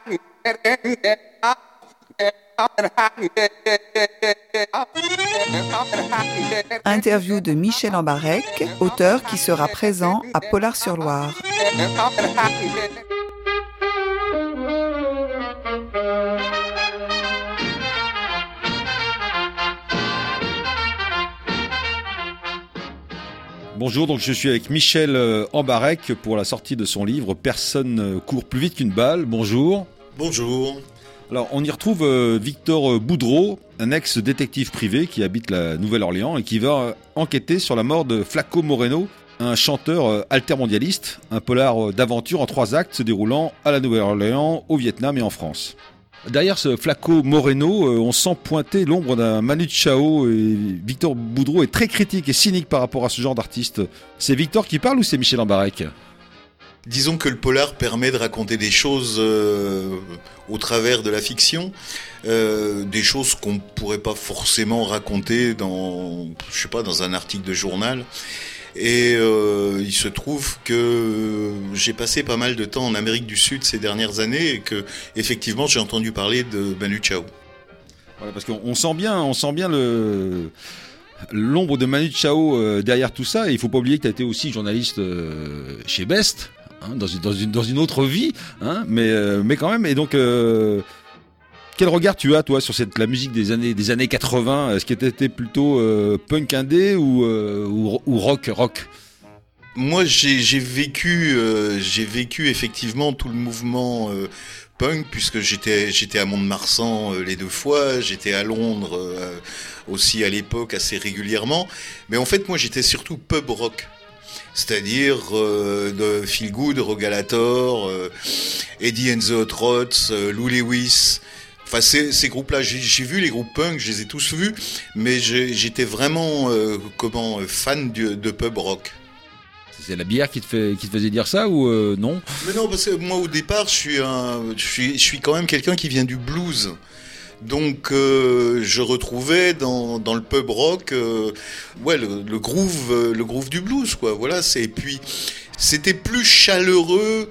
Interview de Michel Ambarec, auteur qui sera présent à Pollard-sur-Loire. Bonjour, donc je suis avec Michel Ambarec pour la sortie de son livre « Personne court plus vite qu'une balle ». Bonjour. Bonjour. Alors, on y retrouve Victor Boudreau, un ex-détective privé qui habite la Nouvelle-Orléans et qui va enquêter sur la mort de Flaco Moreno, un chanteur altermondialiste, un polar d'aventure en 3 actes se déroulant à la Nouvelle-Orléans, au Vietnam et en France. Derrière ce Flaco Moreno, on sent pointer l'ombre d'un Manu Chao et Victor Boudreau est très critique et cynique par rapport à ce genre d'artiste. C'est Victor qui parle ou c'est Michel Ambarec ? Disons que le polar permet de raconter des choses au travers de la fiction, des choses qu'on pourrait pas forcément raconter dans un article de journal. Et il se trouve que j'ai passé pas mal de temps en Amérique du Sud ces dernières années et que effectivement j'ai entendu parler de Manu Chao. Voilà, parce qu'on sent bien l'ombre de Manu Chao derrière tout ça. Et il faut pas oublier que tu as été aussi journaliste chez Best, hein, dans une autre vie, hein, mais quand même. Et donc quel regard tu as, toi, sur la musique des années 80 ? Est-ce que tu étais plutôt punk indé ou rock ? Moi, j'ai vécu effectivement tout le mouvement punk, puisque j'étais à Mont-de-Marsan les 2 fois, j'étais à Londres aussi à l'époque assez régulièrement. Mais en fait, moi, j'étais surtout pub rock. C'est-à-dire de Feel Good, Rogalator, Eddie and the Hot Rods, Lou Lewis. Enfin, ces groupes-là, j'ai vu les groupes punk, je les ai tous vus, mais j'étais vraiment fan de pub rock. C'est la bière qui te faisait dire ça ou non ? Mais non, parce que moi au départ, je suis quand même quelqu'un qui vient du blues. Donc je retrouvais dans le pub rock le groove du blues, quoi. Voilà, et puis c'était plus chaleureux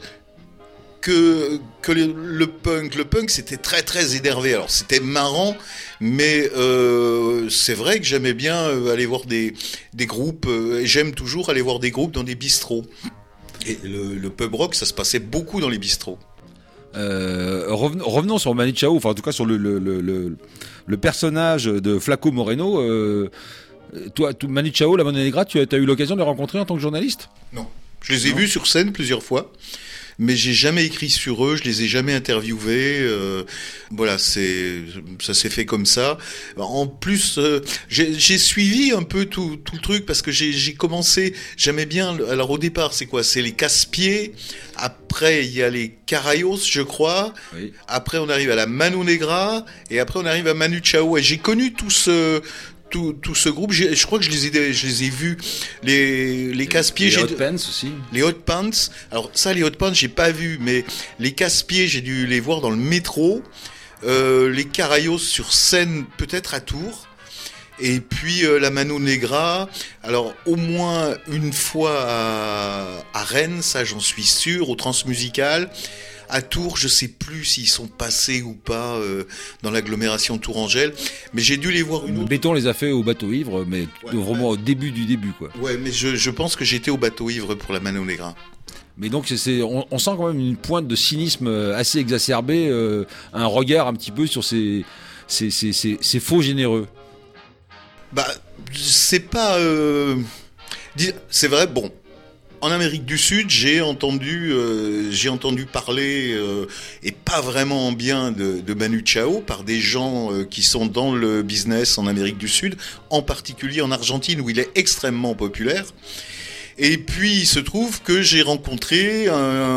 que le punk. Le punk, c'était très très énervé. Alors c'était marrant, mais c'est vrai que j'aimais bien aller voir des groupes, et j'aime toujours aller voir des groupes dans des bistrots. Et le pub rock, ça se passait beaucoup dans les bistrots. Revenons sur Manu Chao, enfin en tout cas sur le personnage de Flaco Moreno. Toi, Manu Chao, la Mano Negra, tu as eu l'occasion de les rencontrer en tant que journaliste ? Non. Je les ai vus sur scène plusieurs fois, mais j'ai jamais écrit sur eux, je les ai jamais interviewés. Voilà, ça s'est fait comme ça. En plus, j'ai suivi un peu tout le truc parce que j'ai commencé. J'aimais bien. Alors au départ, c'est quoi ? C'est les Casse-Pieds. Après, il y a les Carayos, je crois. Oui. Après, on arrive à la Mano Negra, et après, on arrive à Manu Chao. Et j'ai connu tout ce groupe, je crois que je les ai vus, les Casse-Pieds. Les Hot Pants aussi. Les Hot Pants. Alors ça, les Hot Pants, j'ai pas vu, mais les Casse-Pieds, j'ai dû les voir dans le métro. Les Carayos sur scène, peut-être à Tours. Et puis la Mano Negra, alors au moins une fois à Rennes, ça j'en suis sûr, au Transmusical. À Tours, je sais plus s'ils sont passés ou pas dans l'agglomération Tourangelle, mais j'ai dû les voir une autre. Béton les a fait au Bateau Ivre, mais vraiment au début du début, quoi. Ouais, mais je pense que j'étais au Bateau Ivre pour la Mano Negra. Mais donc on sent quand même une pointe de cynisme assez exacerbée, un regard un petit peu sur ces faux généreux. Bah, c'est pas... c'est vrai, bon... En Amérique du Sud, j'ai entendu parler, et pas vraiment bien, de Manu Chao par des gens qui sont dans le business en Amérique du Sud, en particulier en Argentine où il est extrêmement populaire. Et puis il se trouve que j'ai rencontré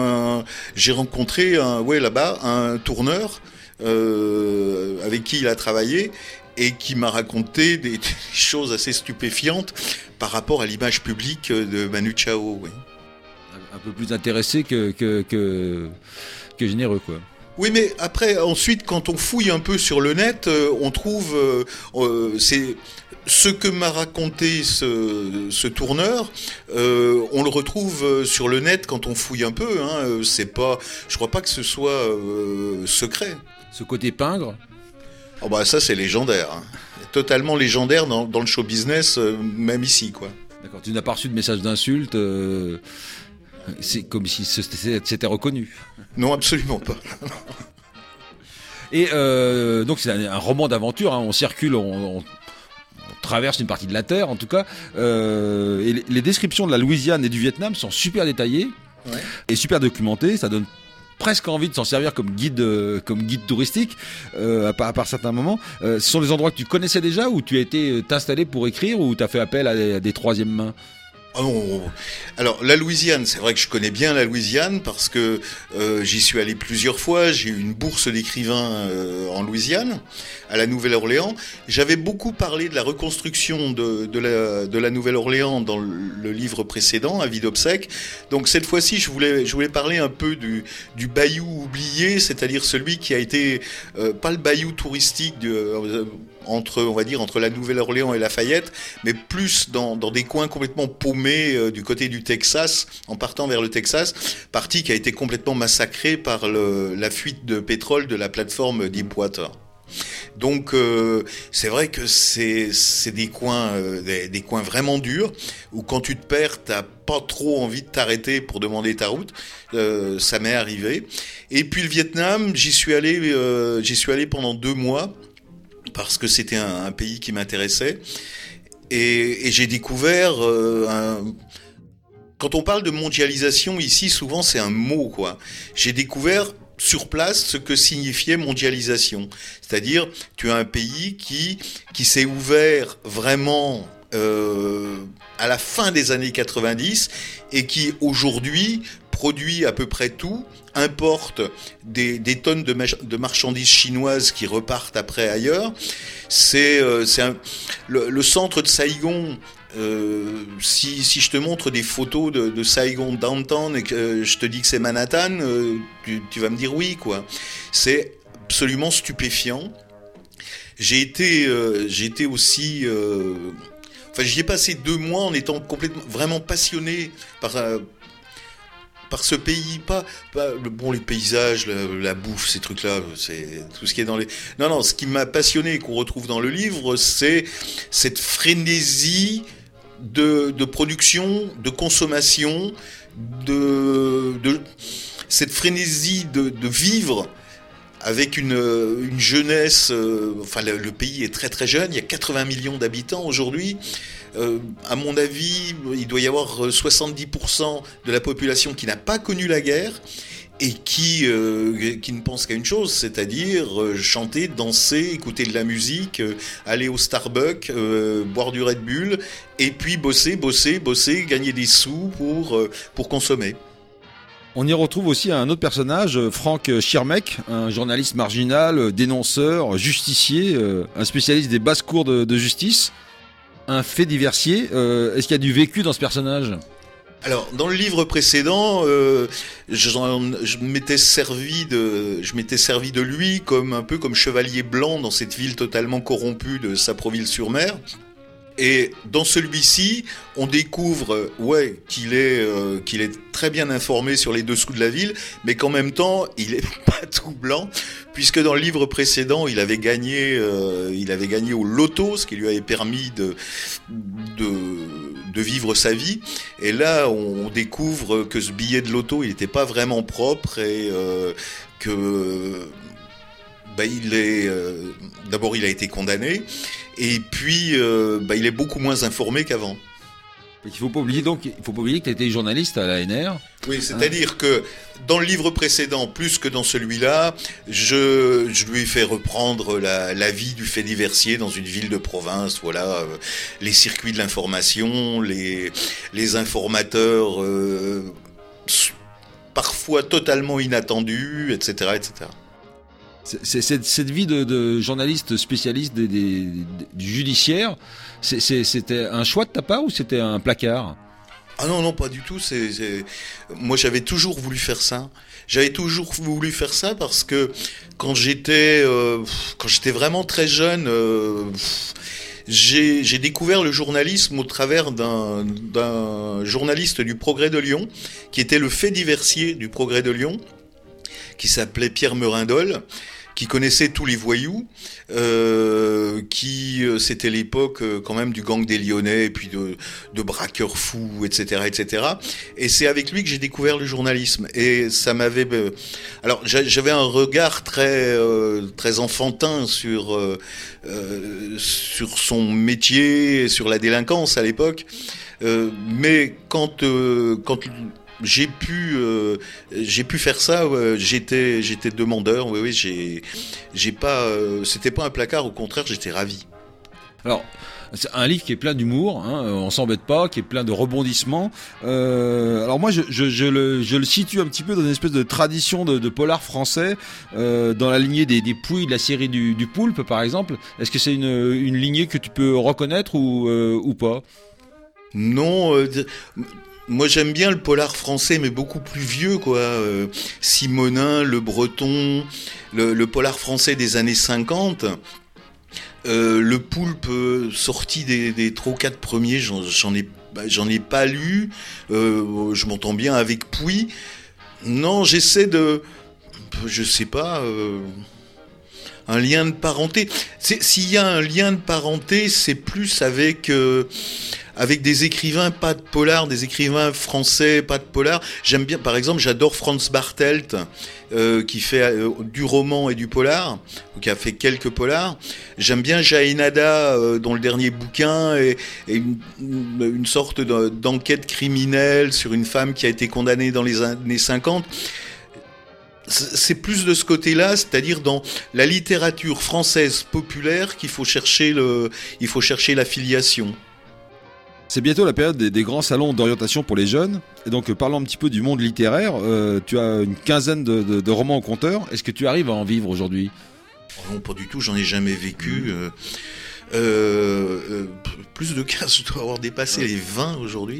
là-bas un tourneur avec qui il a travaillé et qui m'a raconté des choses assez stupéfiantes par rapport à l'image publique de Manu Chao. Oui. Un peu plus intéressé que généreux, quoi. Oui, mais après, ensuite, quand on fouille un peu sur le net, on trouve c'est ce que m'a raconté ce tourneur. On le retrouve sur le net quand on fouille un peu. Hein, c'est pas, je crois pas que ce soit secret. Ce côté pingre. Oh bah ça, c'est légendaire. Hein. Totalement légendaire dans le show business, même ici, quoi. D'accord. Tu n'as pas reçu de message d'insulte. C'est comme si c'était reconnu. Non, absolument pas. Et donc c'est un roman d'aventure, hein. On circule, on traverse une partie de la Terre en tout cas. Et les descriptions de la Louisiane et du Vietnam sont super détaillées et super documentées. Ça donne presque envie de s'en servir comme guide touristique à part certains moments. Ce sont des endroits que tu connaissais déjà, ou tu as été t'installer pour écrire, ou tu as fait appel à des troisièmes mains? Ah non. Alors la Louisiane, c'est vrai que je connais bien la Louisiane parce que j'y suis allé plusieurs fois. J'ai eu une bourse d'écrivain en Louisiane, à la Nouvelle-Orléans. J'avais beaucoup parlé de la reconstruction de la Nouvelle-Orléans dans le livre précédent, Avis d'obsèques. Donc cette fois-ci, je voulais parler un peu du bayou oublié, c'est-à-dire celui qui a été pas le bayou touristique entre la Nouvelle-Orléans et Lafayette, mais plus dans des coins complètement paumés du côté du Texas, en partant vers le Texas, partie qui a été complètement massacrée par la fuite de pétrole de la plateforme Deepwater. Donc c'est vrai que c'est des coins vraiment durs où quand tu te perds, t'as pas trop envie de t'arrêter pour demander ta route. Ça m'est arrivé. Et puis le Vietnam, j'y suis allé pendant 2 mois. Parce que c'était un pays qui m'intéressait. Et j'ai découvert... Quand on parle de mondialisation, ici, souvent, c'est un mot, quoi. J'ai découvert sur place ce que signifiait mondialisation. C'est-à-dire, tu as un pays qui s'est ouvert vraiment à la fin des années 90 et qui, aujourd'hui, produit à peu près tout, importe des tonnes de marchandises chinoises qui repartent après ailleurs. Le centre de Saigon. Si je te montre des photos de Saigon downtown et que je te dis que c'est Manhattan, tu vas me dire oui, quoi. C'est absolument stupéfiant. J'ai été aussi. J'y ai passé 2 mois en étant vraiment passionné par ce pays, pas les paysages, la bouffe, ces trucs-là, c'est tout ce qui est dans les... Non, ce qui m'a passionné et qu'on retrouve dans le livre, c'est cette frénésie de production, de consommation, cette frénésie de vivre avec une jeunesse... le pays est très très jeune, il y a 80 millions d'habitants aujourd'hui. À mon avis, il doit y avoir 70% de la population qui n'a pas connu la guerre et qui ne pense qu'à une chose, c'est-à-dire chanter, danser, écouter de la musique, aller au Starbucks, boire du Red Bull et puis bosser, gagner des sous pour consommer. On y retrouve aussi un autre personnage, Frank Schirmeck, un journaliste marginal, dénonceur, justicier, un spécialiste des basses-cours de justice. Un fait diversier. Est-ce qu'il y a du vécu dans ce personnage ? Alors, dans le livre précédent, je m'étais servi de lui un peu comme chevalier blanc dans cette ville totalement corrompue de Saproville-sur-Mer. Et dans celui-ci, on découvre qu'il est très bien informé sur les dessous de la ville, mais qu'en même temps, il est pas tout blanc, puisque dans le livre précédent, il avait gagné au loto, ce qui lui avait permis de vivre sa vie. Et là, on découvre que ce billet de loto, il n'était pas vraiment propre et d'abord, il a été condamné. Et puis, il est beaucoup moins informé qu'avant. Il faut pas oublier que tu étais journaliste à l'ANR. Oui, c'est-à-dire que dans le livre précédent, plus que dans celui-là, je lui ai fait reprendre la vie du fait diversier dans une ville de province. Voilà, les circuits de l'information, les informateurs parfois totalement inattendus, etc., etc. Cette vie de journaliste spécialiste du judiciaire, c'était un choix de ta part ou c'était un placard ? Ah non, non, pas du tout. Moi, j'avais toujours voulu faire ça. J'avais toujours voulu faire ça parce que quand j'étais vraiment très jeune, j'ai découvert le journalisme au travers d'un journaliste du Progrès de Lyon, qui était le fait diversier du Progrès de Lyon, qui s'appelait Pierre Merindol, qui connaissait tous les voyous, c'était l'époque quand même du gang des Lyonnais, et puis de braqueurs fous, etc., etc. Et c'est avec lui que j'ai découvert le journalisme. Et ça m'avait, alors j'avais un regard très enfantin sur son métier, sur la délinquance à l'époque. Mais quand j'ai pu faire ça. J'étais demandeur. Oui, c'était pas un placard. Au contraire, j'étais ravi. Alors, c'est un livre qui est plein d'humour, hein, on s'embête pas, qui est plein de rebondissements. Alors moi, je le situe un petit peu dans une espèce de tradition de polar français, dans la lignée des Pouilles, de la série du Poulpe, par exemple. Est-ce que c'est une lignée que tu peux reconnaître ou pas ? Non. Moi, j'aime bien le polar français, mais beaucoup plus vieux, quoi. Simonin, Le Breton, le polar français des années 50. Le Poulpe, sorti des 3 ou 4 premiers, j'en ai pas lu. Je m'entends bien avec Pouy. Non, j'essaie je sais pas, un lien de parenté. S'il y a un lien de parenté, c'est plus avec des écrivains pas de polar, des écrivains français pas de polar. J'aime bien, par exemple, j'adore Franz Bartelt, qui fait du roman et du polar, qui a fait quelques polars. J'aime bien Jaénada, dont le dernier bouquin est une sorte d'enquête criminelle sur une femme qui a été condamnée dans les années 50. C'est plus de ce côté-là, c'est-à-dire dans la littérature française populaire qu'il faut chercher la filiation. C'est bientôt la période des grands salons d'orientation pour les jeunes. Et donc, parlons un petit peu du monde littéraire. Tu as une quinzaine de romans au compteur. Est-ce que tu arrives à en vivre aujourd'hui ? Oh non, pas du tout. J'en ai jamais vécu. Plus de 15, je dois avoir dépassé les 20 aujourd'hui.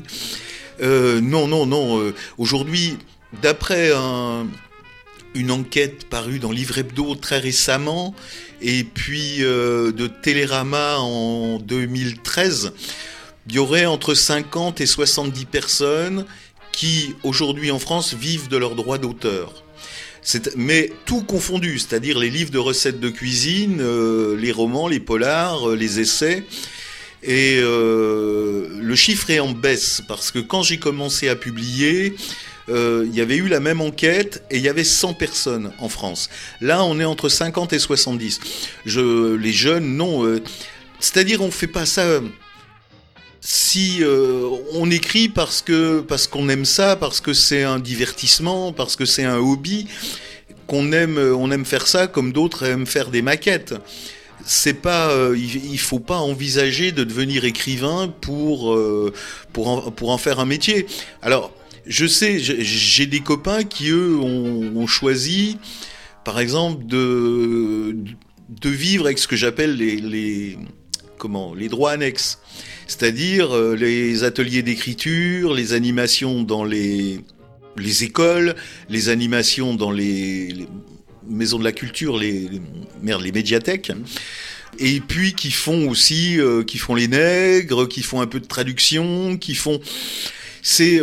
Non. Aujourd'hui, d'après une enquête parue dans Livre Hebdo très récemment, et puis de Télérama en 2013, il y aurait entre 50 et 70 personnes qui, aujourd'hui en France, vivent de leurs droits d'auteur. Mais tout confondu, c'est-à-dire les livres de recettes de cuisine, les romans, les polars, les essais. Et le chiffre est en baisse, parce que quand j'ai commencé à publier, il y avait eu la même enquête et il y avait 100 personnes en France. Là, on est entre 50 et 70. Les jeunes, non. C'est-à-dire, on fait pas ça... Si on écrit parce qu'on aime ça, parce que c'est un divertissement, parce que c'est un hobby, on aime faire ça comme d'autres aiment faire des maquettes. C'est pas, il faut pas envisager de devenir écrivain pour en faire un métier. Alors, je sais, j'ai des copains qui eux ont choisi, par exemple, de vivre avec ce que j'appelle les droits annexes. C'est-à-dire les ateliers d'écriture, les animations dans les écoles, les animations dans les maisons de la culture, les médiathèques, et puis qui font les nègres, qui font un peu de traduction, je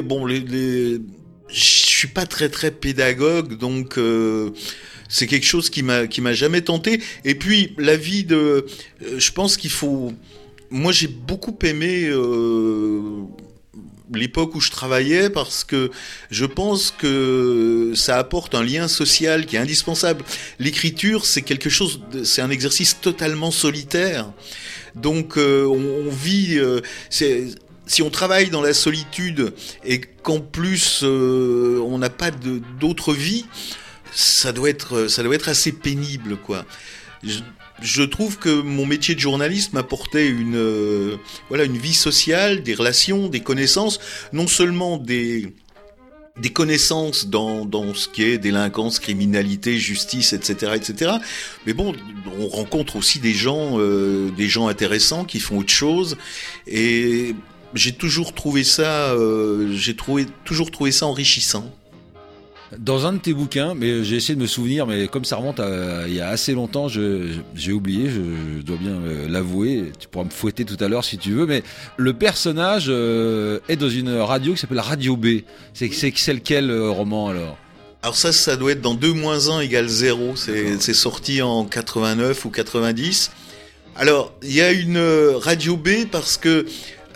suis pas très très pédagogue, donc c'est quelque chose qui m'a jamais tenté. Et puis la vie je pense qu'il faut. Moi, j'ai beaucoup aimé l'époque où je travaillais, parce que je pense que ça apporte un lien social qui est indispensable. L'écriture, c'est un exercice totalement solitaire. Donc, on vit. Si on travaille dans la solitude et qu'en plus on n'a pas d'autre vie, ça doit être assez pénible, quoi. Je trouve que mon métier de journaliste m'apportait une vie sociale, des relations, des connaissances, non seulement des connaissances dans ce qui est délinquance, criminalité, justice, etc., mais bon, on rencontre aussi des gens intéressants qui font autre chose, et j'ai toujours trouvé ça enrichissant. Dans un de tes bouquins, mais j'ai essayé de me souvenir, mais comme ça remonte à il y a assez longtemps, j'ai oublié, je dois bien l'avouer, tu pourras me fouetter tout à l'heure si tu veux, mais le personnage est dans une radio qui s'appelle Radio B. C'est lequel roman alors ? Alors ça doit être dans 2 - 1 = 0, c'est sorti en 89 ou 90. Alors, il y a une Radio B parce que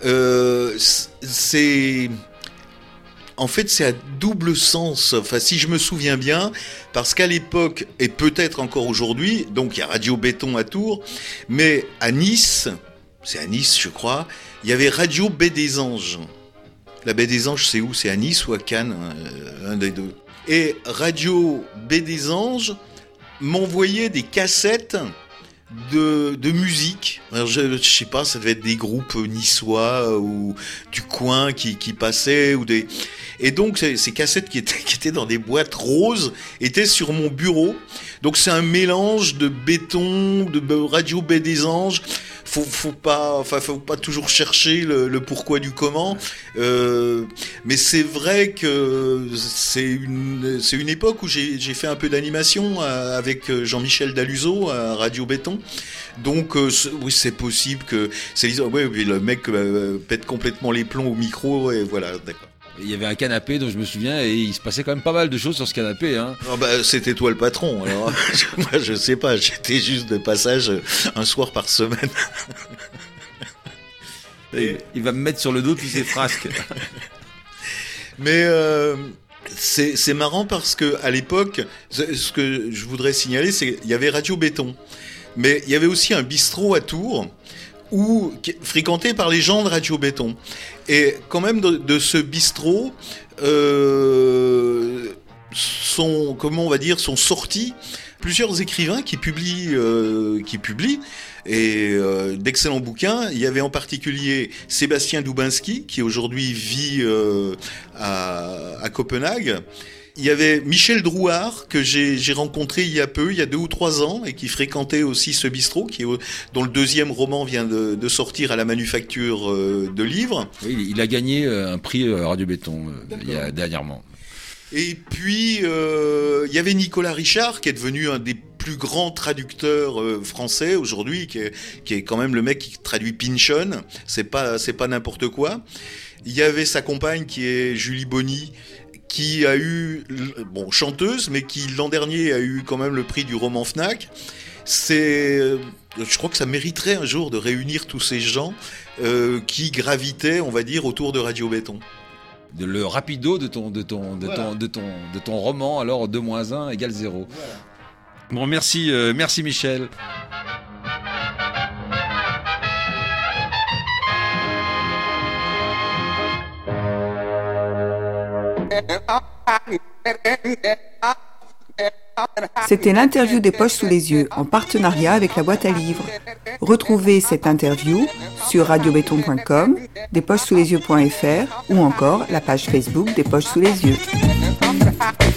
c'est... En fait, c'est à double sens. Enfin, si je me souviens bien, parce qu'à l'époque, et peut-être encore aujourd'hui, donc il y a Radio Béton à Tours, mais à Nice, c'est à Nice, je crois, il y avait Radio Baie des Anges. La Baie des Anges, c'est où ? C'est à Nice ou à Cannes ? Un des deux. Et Radio Baie des Anges m'envoyait des cassettes de musique. Alors je sais pas, ça devait être des groupes niçois ou du coin qui passaient ou des... Et donc ces cassettes qui étaient dans des boîtes roses étaient sur mon bureau. Donc c'est un mélange de béton, de Radio Baie des Anges. Faut pas toujours chercher le pourquoi du comment. Mais c'est vrai que c'est une époque où j'ai fait un peu d'animation avec Jean-Michel Daluzot à Radio Béton. Donc oui, c'est possible que le mec pète complètement les plombs au micro et voilà, d'accord. Il y avait un canapé dont je me souviens et il se passait quand même pas mal de choses sur ce canapé. Hein. Oh c'était toi le patron. Alors moi je sais pas, j'étais juste de passage un soir par semaine. Il va me mettre sur le dos tous ces frasques. Mais c'est marrant parce que à l'époque, ce que je voudrais signaler, c'est qu'il y avait Radio Béton, mais il y avait aussi un bistrot à Tours fréquenté par les gens de Radio Béton. Et quand même de ce bistrot sont sortis plusieurs écrivains qui publient et d'excellents bouquins. Il y avait en particulier Sébastien Dubinski qui aujourd'hui vit à Copenhague. Il y avait Michel Drouard que j'ai rencontré il y a 2 ou 3 ans et qui fréquentait aussi ce bistrot dont le 2e roman vient de sortir à la Manufacture de livres. Oui, il a gagné un prix Radio Béton dernièrement. Et puis il y avait Nicolas Richard qui est devenu un des plus grands traducteurs français aujourd'hui, qui est quand même le mec qui traduit Pynchon. C'est pas n'importe quoi. Il y avait sa compagne qui est Julie Bonny, qui a eu, chanteuse, mais qui l'an dernier a eu quand même le prix du roman Fnac. Je crois que ça mériterait un jour de réunir tous ces gens qui gravitaient, on va dire, autour de Radio Béton. Le rapido de ton roman, alors 2 - 1 = 0. Voilà. Bon, merci Michel. C'était l'interview des Poches sous les yeux en partenariat avec la boîte à livres. Retrouvez cette interview sur radiobéton.com, despochessoulesyeux.fr ou encore la page Facebook des Poches sous les yeux.